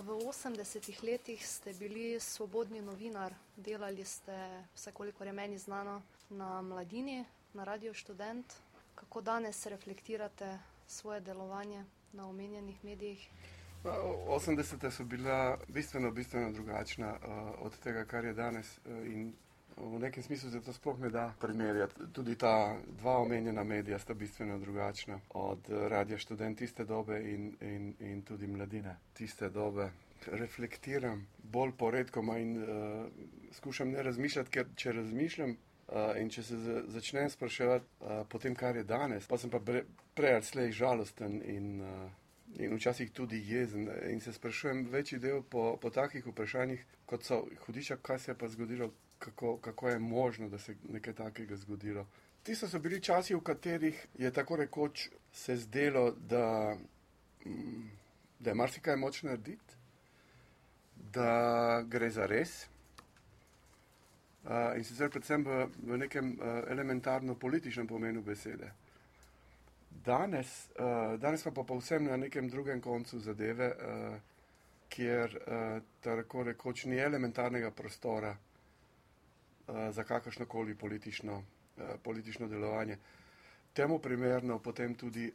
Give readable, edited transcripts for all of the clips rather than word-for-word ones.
V 80-ih letih ste bili svobodni novinar, delali ste, vse kolikor je meni znano, na Mladini, na Radio Študent. Kako danes reflektirate svoje delovanje na omenjenih medijih? 80-te so bila bistveno drugačna od tega, kar je danes, in v nekem smislu se to sploh ne da primerjati. Tudi ta dva omenjena medija sta bistveno drugačna od Radia Študent tiste dobe in tudi Mladine tiste dobe. Reflektiram bolj poredkoma in skušam ne razmišljati, ker če razmišljam in če se začnem spraševati po tem, kar je danes, pa sem pa prej ali slej žalosten in včasih tudi jezen in se sprašujem večji del po takih vprašanjih, kot so hudiča, kaj se je pa zgodilo, kako je možno, da se nekaj takega zgodilo. Tisto so bili časi, v katerih je tako rekoč se zdelo, da je marsikaj moč narediti, da gre za res, in sicer predvsem v nekem elementarno političnem pomenu besede. Danes pa povsem na nekem drugem koncu zadeve, kjer tako rekoč ni elementarnega prostora za kakršnokoli politično delovanje. Temu primerno potem tudi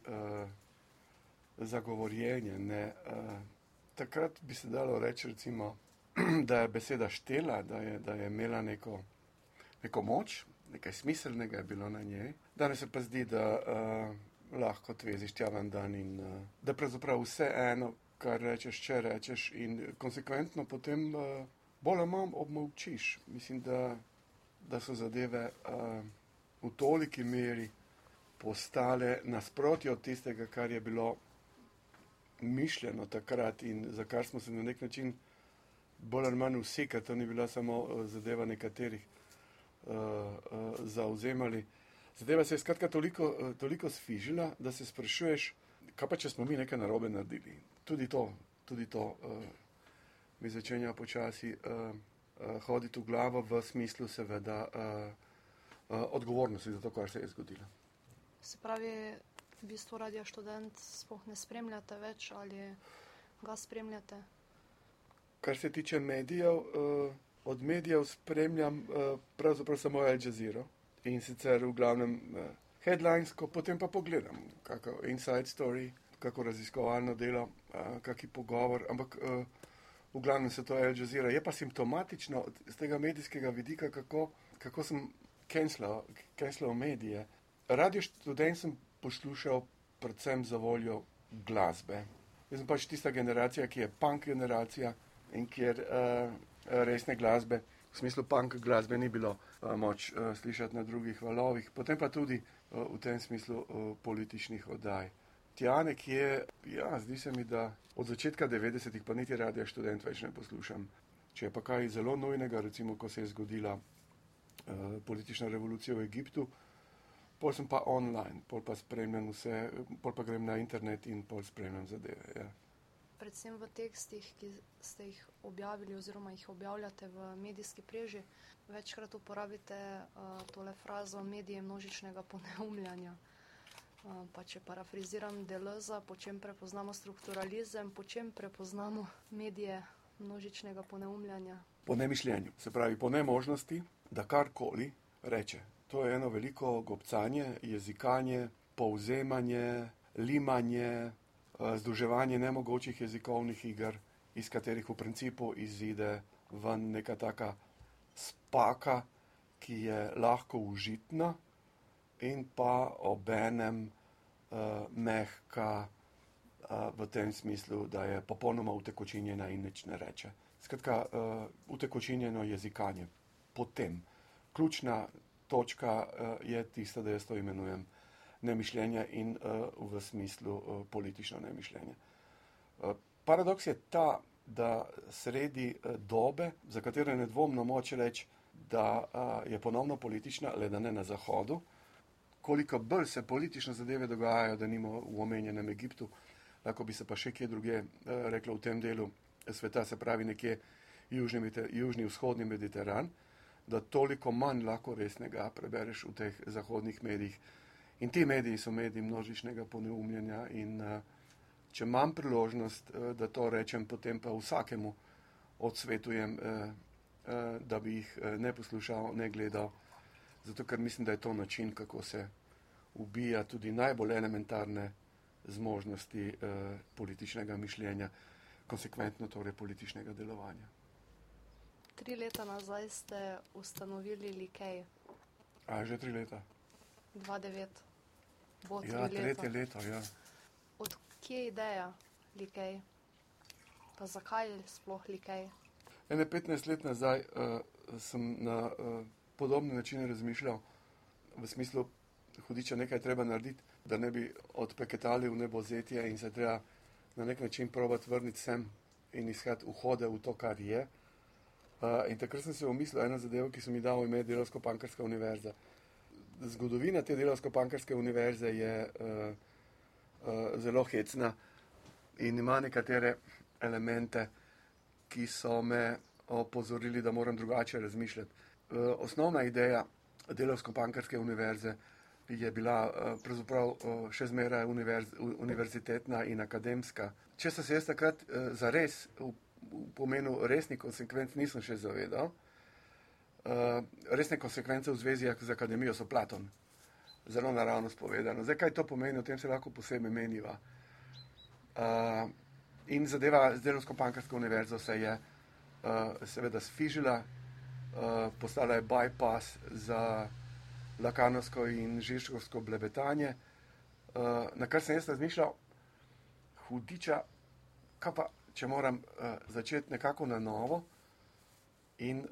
zagovorjenje. Takrat bi se dalo reči, recimo, da je beseda štela, da je imela neko moč, nekaj smiselnega je bilo na njej. Danes se pa zdi, da lahko tveziš tjaven dan in da pravzaprav vse eno, kar rečeš, če rečeš, in konsekventno potem bolj ali manj obmolčiš. Mislim, da so zadeve v toliki meri postale nasprotje od tistega, kar je bilo mišljeno takrat in za kar smo se na nek način bolj ali manj vsi, ker to ni bila samo zadeva nekaterih zauzemali. Zadeva se je skratka toliko sfižila, da se sprašuješ, kaj pa če smo mi nekaj narobe naredili. Tudi to mi začenja počasi hoditi v glavo v smislu seveda odgovornosti za to, kar se je zgodilo. Se pravi, v bistvu Radia Študent sploh ne spremljate več ali ga spremljate? Kar se tiče medijev, od medijev spremljam pravzaprav samo Al Jazeero. In sicer v glavnem headlinesko, potem pa pogledam, kako inside story, kako raziskovalno delo, kaki pogovor, ampak v glavnem se to Al Jazeera. Je pa simptomatično z tega medijskega vidika, kako sem cancelal medije. Radio Študent sem poslušal predvsem za voljo glasbe. Jaz sem pač tista generacija, ki je punk generacija in kjer resne glasbe, v smislu punk glasbe ni bilo moč slišati na drugih valovih, potem pa tudi v tem smislu političnih oddaj. Tja nekje, zdi se mi, da od začetka 90-ih pa niti Radia Študent več ne poslušam. Če je pa kaj zelo nujnega, recimo, ko se je zgodila politična revolucija v Egiptu, pol sem pa online, pol pa spremljam vse, pol pa grem na internet in pol spremljam zadeve, ja. Predvsem v tekstih, ki ste jih objavili oziroma jih objavljate v medijski preži, večkrat uporabite tole frazo medije množičnega poneumljanja. Pa če parafraziram Deleuza, po čem prepoznamo strukturalizem, po čem prepoznamo medije množičnega poneumljanja? Po nemišljenju, se pravi po nemožnosti, da karkoli reče. To je eno veliko gobcanje, jezikanje, povzemanje, limanje, združevanje nemogočih jezikovnih iger, iz katerih v principu izide ven neka taka spaka, ki je lahko užitna in pa obenem mehka v tem smislu, da je popolnoma utekočinjena in nič ne reče. Skratka, utekočinjeno jezikanje. Potem, ključna točka je tista, da jaz to imenujem nemišljenje in v smislu politično nemišljenje. Paradoks je ta, da sredi dobe, za katero nedvomno moče reči, da je ponovno politična, le da ne na Zahodu, koliko bolj se politične zadeve dogajajo, da nimo v omenjenem Egiptu, lahko bi se pa še kje druge reklo v tem delu sveta, se pravi nekje južni vzhodni Mediteran, da toliko manj lahko resnega prebereš v teh zahodnih medijih. In ti mediji so mediji množičnega poneumljenja in če imam priložnost, da to rečem, potem pa vsakemu odsvetujem, da bi jih ne poslušal, ne gledal, zato ker mislim, da je to način, kako se ubija tudi najbolj elementarne zmožnosti političnega mišljenja, konsekventno torej političnega delovanja. 3 leta nazaj ste ustanovili Likej. Že 3 leta? 2009. Bo 3 leta. Ja, 3. leto, ja. Od kje je ideja Likej? Pa zakaj sploh Likej? 15 let nazaj sem na podobne načine razmišljal, v smislu, hudiča, nekaj treba narediti, da ne bi odpeketali v nebozetje in se treba na nek način probati vrniti sem in iskati vhode v to, kar je. In takrat sem se umislil eno zadevo, ki so mi dal ime Delavsko-Pankrska univerza. Zgodovina te Delavsko-Pankrske univerze je zelo hecna in ima nekatere elemente, ki so me opozorili, da moram drugače razmišljati. Osnovna ideja Delavsko-Pankrske univerze je bila pravzaprav še zmeraj univerzitetna in akademska. Če sem se jaz takrat zares v pomenu resnih konsekvenc nisem še zavedal. Resne konsekvence v zvezi z akademijo so Platon. Zelo naravnost povedano. Zdaj, kaj to pomeni, o tem se lahko posebej meniva. In zadeva z Delavsko-Pankrsko univerzo se je seveda sfižila, postala je bypass za lakanovsko in žižkovsko blebetanje, na kar sem jaz razmišljal, hudiča, kaj pa, če moram začeti nekako na novo in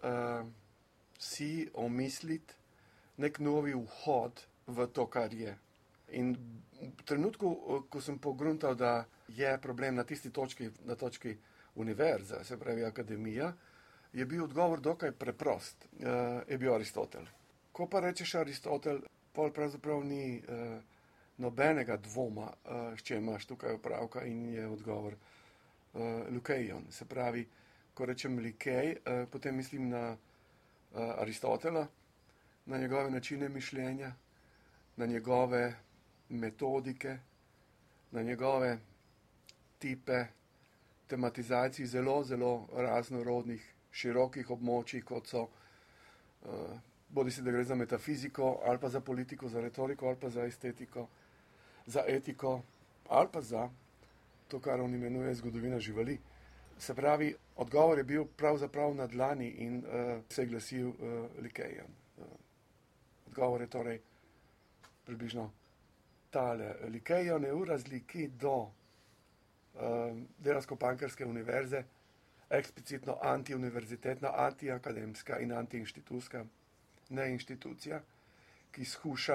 si omisliti nek novi vhod v to, kar je. In v trenutku, ko sem pogruntal, da je problem na tisti točki, na točki univerza, se pravi akademija, je bil odgovor dokaj preprost, je bil Aristotel. Ko pa rečeš Aristotel, pol pravzaprav ni nobenega dvoma, s čem imaš tukaj opravka, in je odgovor Likeion. Se pravi, ko rečem Likej, potem mislim na Aristotela, na njegove načine mišljenja, na njegove metodike, na njegove tipe tematizacij zelo, zelo raznorodnih, širokih območij, kot so bodi si, da gre za metafiziko, ali pa za politiko, za retoriko, ali pa za estetiko, za etiko, ali pa za to, kar on imenuje zgodovina živali. Se pravi, odgovor je bil pravzaprav na dlani in se je glasil Likeion. Odgovor je torej približno tale. Likeion je v razliki do Delavsko-Pankrske univerze eksplicitno antiuniverzitetna, antiakademska in antiinštitutska, ne institucija, ki skuša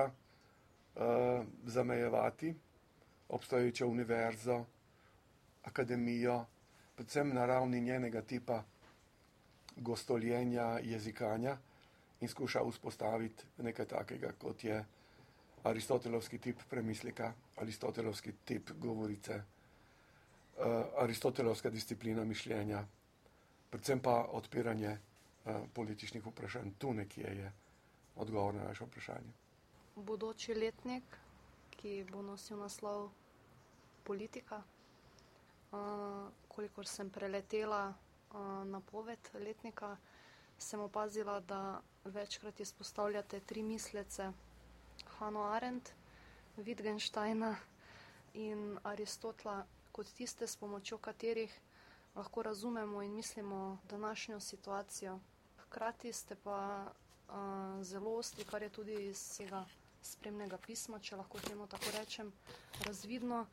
zamejevati obstoječo univerzo, akademijo, predvsem na ravni njenega tipa gostoljenja, jezikanja, in skuša vzpostaviti nekaj takega, kot je aristotelovski tip premisleka, aristotelovski tip govorice, aristotelovska disciplina mišljenja, predvsem pa odpiranje političnih vprašanj. Tu nekje je odgovor na naše vprašanje. Bodoči letnik, ki bo nosil naslov Politika, kolikor sem preletela napoved letnika, sem opazila, da večkrat izpostavljate 3 mislece: Hannah Arendt, Wittgensteina in Aristotela, kot tiste, s pomočjo katerih lahko razumemo in mislimo današnjo situacijo. Hkrati ste pa zelo ostri, kar je tudi iz tega spremnega pisma, če lahko temu tako rečem, razvidno,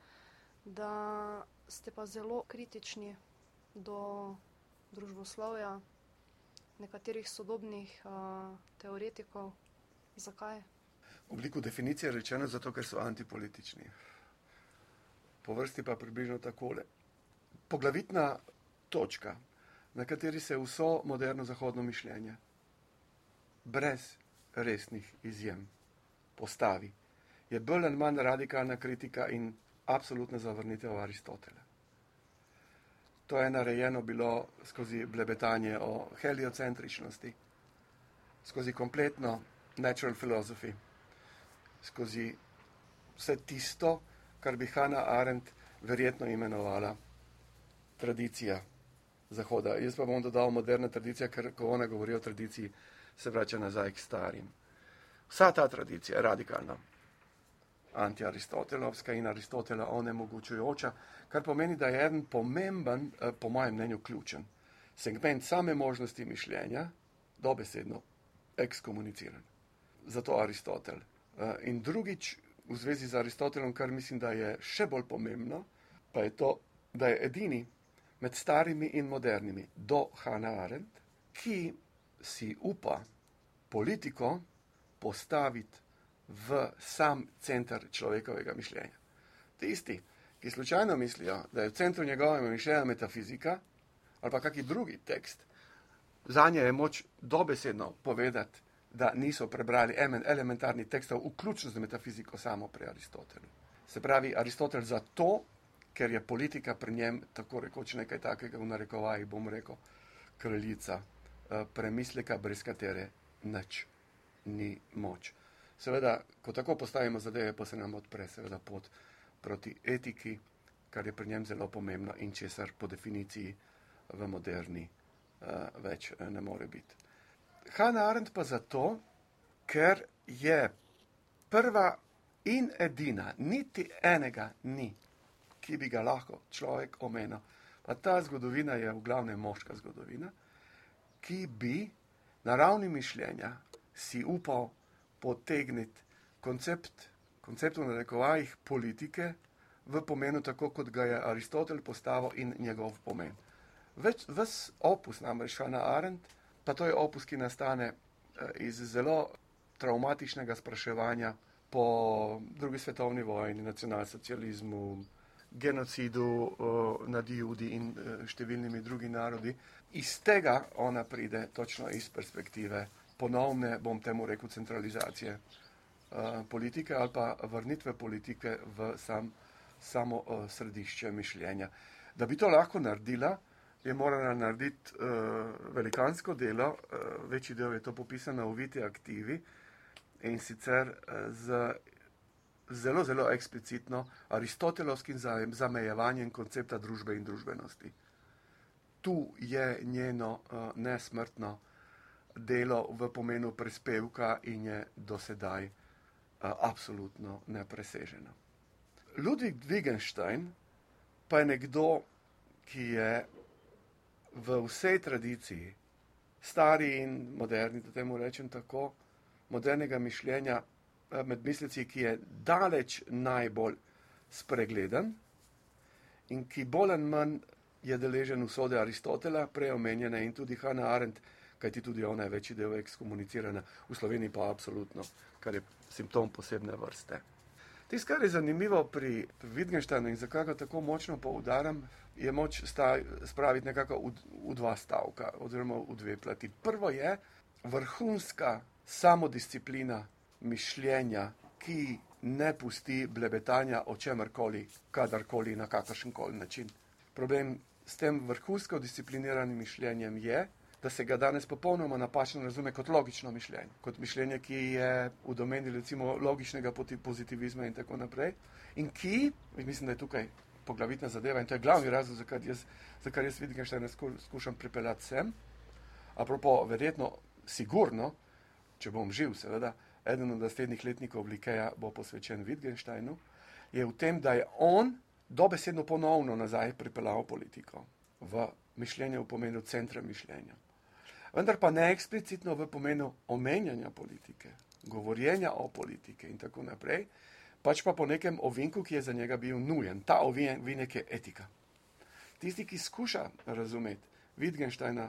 da ste pa zelo kritični do družboslovja nekaterih sodobnih teoretikov. Zakaj? V obliku definicije rečeno zato, ker so antipolitični. Po vrsti pa približno takole. Poglavitna točka, na kateri se vso moderno zahodno mišljenje brez resnih izjem postavi, je bolj ali manj radikalna kritika in absolutna zavrnitev Aristotela. To je narejeno bilo skozi blebetanje o heliocentričnosti, skozi kompletno natural philosophy, skozi vse tisto, kar bi Hannah Arendt verjetno imenovala tradicija Zahoda. Jaz pa bom dodal moderna tradicija, ker ko ona govori o tradiciji, se vrača nazaj k starim. Vsa ta tradicija je radikalna, anti-aristotelovska in Aristotela onemogočujoča, kar pomeni, da je eden pomemben, po mojem mnenju ključen, segment same možnosti mišljenja, dobesedno ekskomuniciran. Zato Aristotel. In drugič, v zvezi z Aristotelom, kar mislim, da je še bolj pomembno, pa je to, da je edini med starimi in modernimi do Hannah Arendt, ki si upa politiko postaviti v sam center človekovega mišljenja. Tisti, ki slučajno mislijo, da je v centru njegovega mišljenja metafizika ali pa kakšen drugi tekst, zanje je moč dobesedno povedati, da niso prebrali elementarnih tekstov, vključno z metafiziko samo pri Aristotelu. Se pravi, Aristotel zato, ker je politika pri njem tako rekoč nekaj takega, v narekovajih bom rekel, kraljica, premisleka, brez katere nič ni moč. Seveda, ko tako postavimo zadeve, pa se nam odpre seveda pot proti etiki, kar je pri njem zelo pomembno in česar po definiciji v moderni več ne more biti. Hannah Arendt pa zato, ker je prva in edina, niti enega ni, ki bi ga lahko človek omenil. Pa ta zgodovina je v glavnem moška zgodovina, ki bi na ravni mišljenja si upal potegniti koncept v narekovajih politike v pomenu tako, kot ga je Aristotel postavil in njegov pomen. Ves opus namreč Hannah Arendt, pa to je opus, ki nastane iz zelo traumatičnega spraševanja po drugi svetovni vojni, nacionalsocializmu, genocidu nad Judi in številnimi drugi narodi. Iz tega ona pride točno iz perspektive ponovne, bom temu rekel, centralizacije politike ali pa vrnitve politike v samo središče mišljenja. Da bi to lahko naredila, je morala narediti velikansko delo, večji del je to popisano v Viti aktivi, in sicer z zelo, zelo eksplicitno aristotelovskim zamejevanjem koncepta družbe in družbenosti. Tu je njeno nesmrtno delo v pomenu prispevka in je do sedaj absolutno nepreseženo. Ludwig Wittgenstein pa je nekdo, ki je v vsej tradiciji, stari in moderni, da temu rečem tako, modernega mišljenja, med misleci, ki je daleč najbolj spregledan in ki bolj ali manj je deležen usode Aristotela, prej omenjene, in tudi Hannah Arendt, kajti tudi ona je večji del ekskomunicirana, v Sloveniji pa absolutno, kar je simptom posebne vrste. Tisto, kar je zanimivo pri Wittgensteinu in zakaj ga tako močno poudaram, je moč spraviti nekako v dva stavka oziroma v dve plati. Prvo je vrhunska samodisciplina mišljenja, ki ne pusti blebetanja o čemerkoli, kadarkoli, na kakršenkoli način. Problem s tem vrhunsko discipliniranim mišljenjem je, da se ga danes popolnoma napačno razume kot logično mišljenje. Kot mišljenje, ki je v domeni recimo logičnega pozitivizma in tako naprej. In ki, mislim, da je tukaj poglavitna zadeva in to je glavni razlog, zakaj jaz Wittgensteina skušam pripeljati sem. Apropo, verjetno, sigurno, če bom živ seveda, eden od naslednjih letnikov Likeja bo posvečen Wittgensteinu, je v tem, da je on dobesedno ponovno nazaj pripeljal politiko v mišljenje v pomenu centra mišljenja. Vendar pa ne eksplicitno v pomenu omenjanja politike, govorjenja o politike in tako naprej, pač pa po nekem ovinku, ki je za njega bil nujen. Ta ovinek je etika. Tisti, ki skuša razumeti Wittgensteina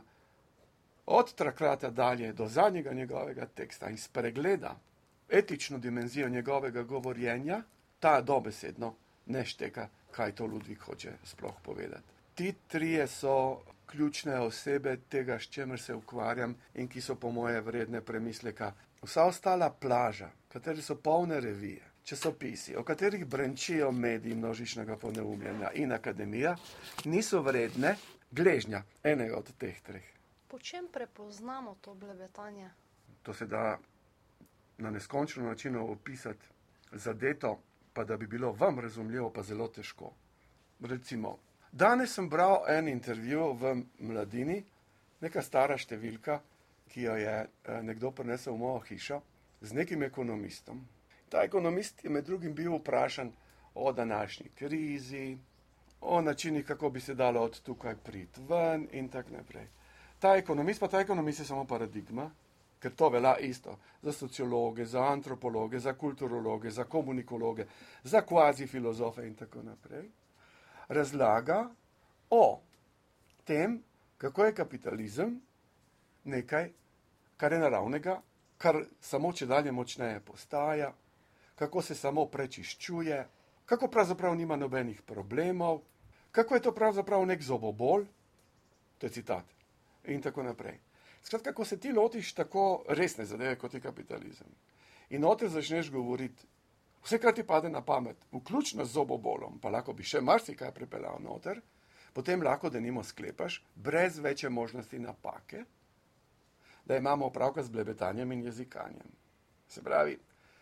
od trakrata dalje do zadnjega njegovega teksta in spregleda etično dimenzijo njegovega govorjenja, ta dobesedno ne šteka, kaj to Ludwig hoče sploh povedati. Ti trije so ključne osebe tega, s čemer se ukvarjam in ki so po moje vredne premisleka. Vsa ostala plaža, kateri so polne revije, časopisi, o katerih brenčijo mediji množičnega poneumljanja in akademija, niso vredne gležnja enega od teh treh. Po čem prepoznamo to blebetanje? To se da na neskončno način opisati zadeto, pa da bi bilo vam razumljivo, pa zelo težko. recimo, danes sem bral en intervju v Mladini, neka stara številka, ki jo je nekdo prinesel v mojo hišo, z nekim ekonomistom. Ta ekonomist je med drugim bil vprašan o današnji krizi, o načinih, kako bi se dalo od tukaj priti ven in tako naprej. Ta ekonomist je samo paradigma, ker to velja isto za sociologe, za antropologe, za kulturologe, za komunikologe, za kvazi filozofe in tako naprej. Razlaga o tem, kako je kapitalizem nekaj, kar je naravnega, kar samo čedalje močneje postaja, kako se samo prečiščuje, kako pravzaprav nima nobenih problemov, kako je to pravzaprav nek zobobol, to je citat, in tako naprej. Skratka, ko se ti lotiš tako resne zadeve, kot je kapitalizem, in noter začneš govoriti, vse, kar ti pade na pamet, vključno z zobobolom, pa lahko bi še marsikaj pripeljal noter, potem lahko denimo sklepaš, brez večje možnosti napake, da imamo opravka z blebetanjem in jezikanjem. Se pravi,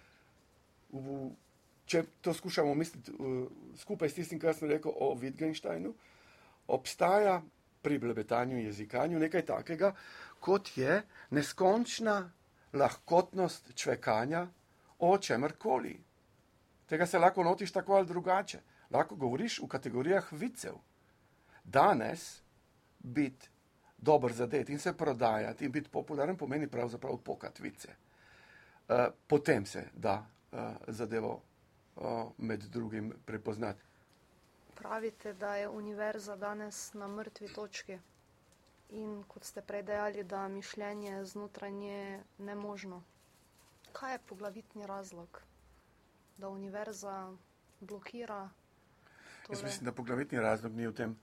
če to skušamo misliti skupaj s tistim, kar sem rekel o Wittgensteinu, obstaja pri blebetanju in jezikanju nekaj takega, kot je neskončna lahkotnost čvekanja o čemerkoli. Tega se lahko lotiš tako ali drugače. Lahko govoriš v kategorijah vicev. Danes biti dober zadet in se prodajati in biti popularen pomeni pravzaprav pokati vice. Potem se da zadevo med drugim prepoznati. Pravite, da je univerza danes na mrtvi točki in kot ste prej dejali, da mišljenje znotraj nje nemožno. Kaj je poglavitni razlog, da univerza blokira? Jaz mislim, da poglavitni razlog ni v tem,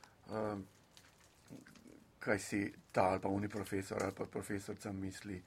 kaj si ta ali pa uni profesor ali pa profesorca misli,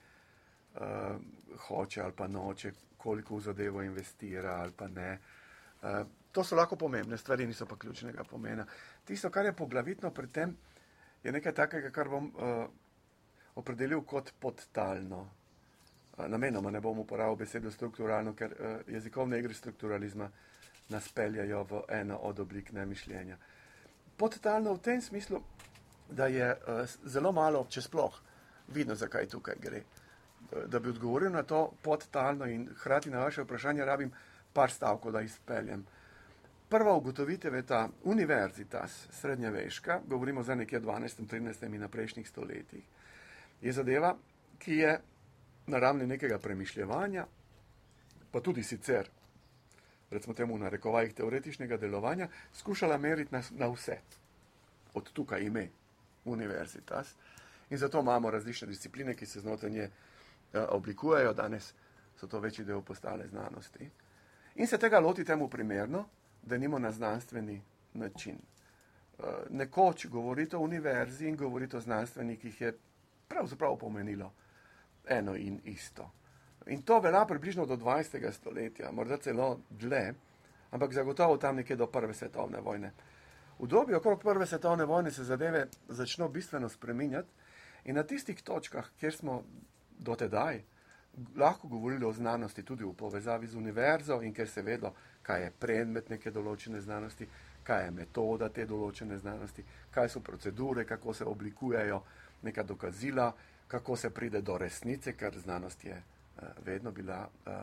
hoče ali pa noče, koliko v zadevo investira ali pa ne. To so lahko pomembne stvari, niso pa ključnega pomena. Tisto, kar je poglavitno pri tem, je nekaj takega, kar bom opredelil kot podtalno. Namenoma ne bom uporabil besedo strukturalno, ker jezikovne igre strukturalizma nas peljajo v eno od oblik nemišljenja. Podtalno v tem smislu, da je zelo malo, če sploh, vidno, zakaj tukaj gre. Da bi odgovoril na to podtalno in hkrati na vaše vprašanje rabim par stavkov, da izpeljem. Prva ugotovitev je ta univerzitas srednjeveška, govorimo za nekje 12., 13. in na prejšnjih stoletjih, je zadeva, ki je na ravni nekega premišljevanja, pa tudi sicer, recimo temu v narekovajih teoretičnega delovanja, skušala meriti na vse. Od tukaj ime univerzitas. In zato imamo različne discipline, ki se znotraj nje oblikujejo, danes so to večji del postale znanosti. In se tega loti temu primerno, da nimo na znanstveni način. Nekoč govoriti o univerzi in govoriti o znanstvenikih je pravzaprav pomenilo eno in isto. In to velja približno do 20. stoletja, morda celo dlje, ampak zagotovo tam nekje do Prve svetovne vojne. V dobi okrog Prve svetovne vojne se zadeve začno bistveno spreminjati in na tistih točkah, kjer smo dotedaj lahko govorili o znanosti tudi v povezavi z univerzo in kjer se vedo, kaj je predmet neke določene znanosti, kaj je metoda te določene znanosti, kaj so procedure, kako se oblikujejo neka dokazila, kako se pride do resnice, ker znanost je vedno bila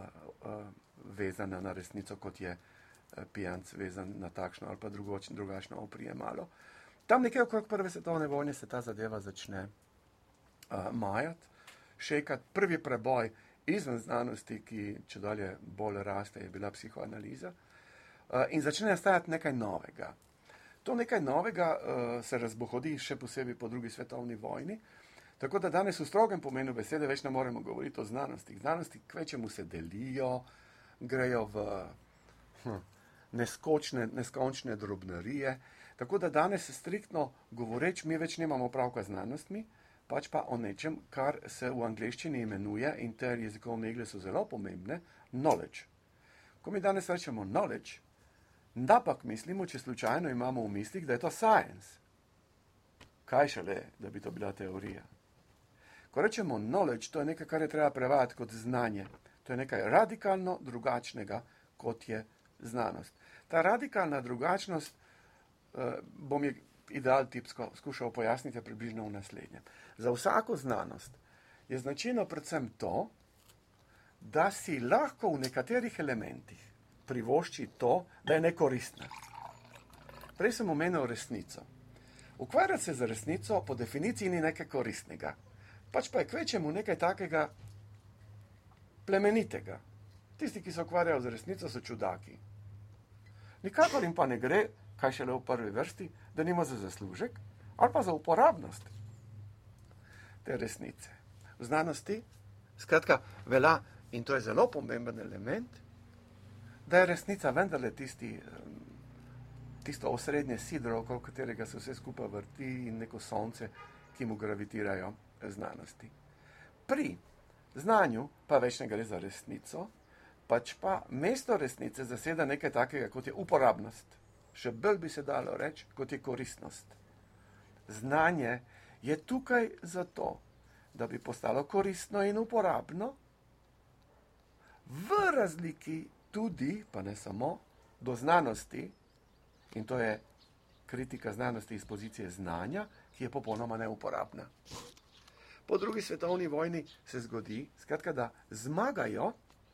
vezana na resnico, kot je pijanc vezan na takšno ali pa drugačno oprijemalo. Tam nekje okrog Prve svetovne vojne se ta zadeva začne majati, šekati. Prvi preboj izven znanosti, ki čedalje bolj raste, je bila psihoanaliza in začne nastajati nekaj novega. To nekaj novega se razbohodi še posebej po drugi svetovni vojni, tako da danes v strogem pomenu besede več ne moremo govoriti o znanosti. Znanosti kvečemu se delijo, grejo v neskončne drobnarije, tako da danes striktno govoreč mi več nemamo opravka z znanostmi, pač pa o nečem, kar se v angleščini imenuje, in te jezikovne igle so zelo pomembne, knowledge. Ko mi danes rečemo knowledge, napak mislimo, če slučajno imamo v mislih, da je to science. Kaj šele, da bi to bila teorija. Ko rečemo knowledge, to je nekaj, kar je treba prevajati kot znanje. To je nekaj radikalno drugačnega, kot je znanost. Ta radikalna drugačnost bom je ideal tipsko skušal pojasniti približno v naslednjem. Za vsako znanost je značilno predvsem to, da si lahko v nekaterih elementih privošči to, da je nekoristna. Prej sem omenil resnico. Ukvarjati se z resnico po definiciji ni nekaj koristnega, pač pa je kvečemu nekaj takega plemenitega. Tisti, ki se ukvarjajo z resnico, so čudaki. Nikakor jim pa ne gre, kaj šele v prvi vrsti, da nima za zaslužek ali pa za uporabnost te resnice. V znanosti, skratka, velja, in to je zelo pomemben element, da je resnica vendarle tisto osrednje sidro, okoli katerega se vse skupaj vrti in neko sonce, ki mu gravitirajo znanosti. Pri znanju pa več ne gre za resnico, pač pa mesto resnice zaseda nekaj takega, kot je uporabnost. Še bolj bi se dalo reči, kot je koristnost. Znanje je tukaj zato, da bi postalo koristno in uporabno, v razliki tudi, pa ne samo, do znanosti, in to je kritika znanosti iz pozicije znanja, ki je popolnoma neuporabna. Po drugi svetovni vojni se zgodi, skratka, da zmagajo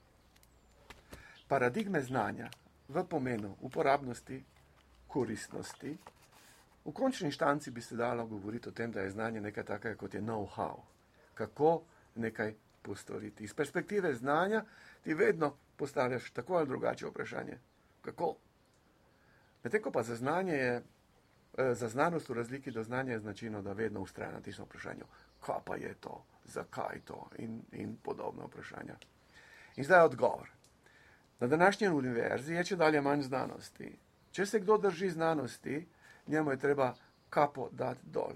paradigme znanja v pomenu uporabnosti, koristnosti. V končni inštanci bi se dalo govoriti o tem, da je znanje nekaj takega, kot je know-how. Kako nekaj postoriti. Iz perspektive znanja ti vedno postavljaš tako ali drugače vprašanje. Kako? Medtem ko pa za znanje je, za znanost v razliki do znanja je značilno, da vedno vztraja na tistem vprašanju. Kaj pa je to? Zakaj to? In podobno vprašanja. In zdaj odgovor. Na današnji univerzi je čedalje manj znanosti. Če se kdo drži znanosti, njemu je treba kapo dati dol.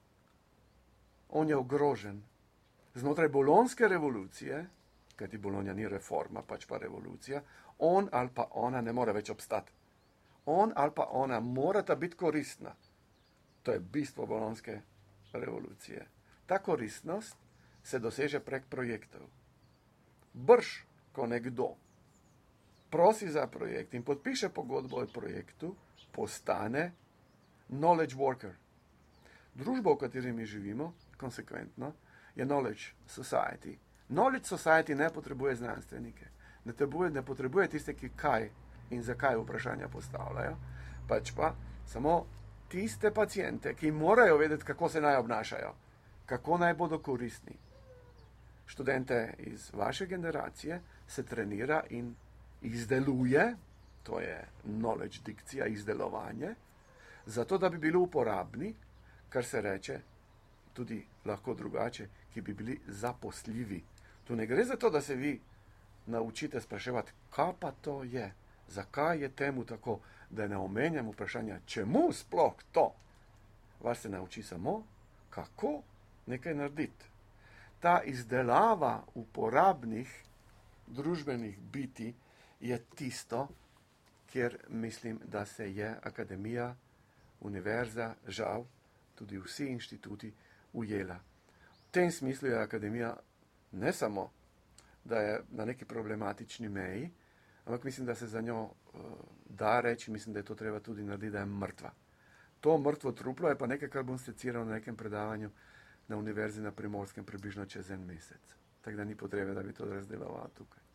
On je ogrožen. Znotraj bolonske revolucije, kajti Bolonja ni reforma, pač pa revolucija, on ali pa ona ne more več obstati. On ali pa ona morata biti koristna. To je bistvo bolonske revolucije. Ta koristnost se doseže prek projektov. Brž, ko nekdo prosi za projekt in podpiše pogodbo o projektu, postane knowledge worker. Družba, v kateri mi živimo, konsekventno, je knowledge society. Knowledge society ne potrebuje znanstvenike. Ne potrebuje tiste, ki kaj in zakaj vprašanja postavljajo, pač pa samo tiste paciente, ki morajo vedeti, kako se naj obnašajo, kako naj bodo koristni. Študente iz vaše generacije se trenira in izdeluje, to je knowledge dikcija, izdelovanje, zato da bi bili uporabni, kar se reče tudi lahko drugače, ki bi bili zaposljivi. Tu ne gre za to, da se vi naučite spraševati, kaj pa to je, zakaj je temu tako, da ne omenjam vprašanja, čemu sploh to. Vas se nauči samo, kako nekaj narediti. Ta izdelava uporabnih družbenih biti je tisto, kjer mislim, da se je akademija, univerza, žal, tudi vsi inštituti ujela. V tem smislu je akademija ne samo, da je na neki problematični meji, ampak mislim, da se za njo da reči, mislim, da je to treba tudi narediti, da je mrtva. To mrtvo truplo je pa nekaj, kar bom seciral na nekem predavanju na univerzi na Primorskem približno čez en mesec. Tako da ni potrebe, da bi to razdeloval tukaj.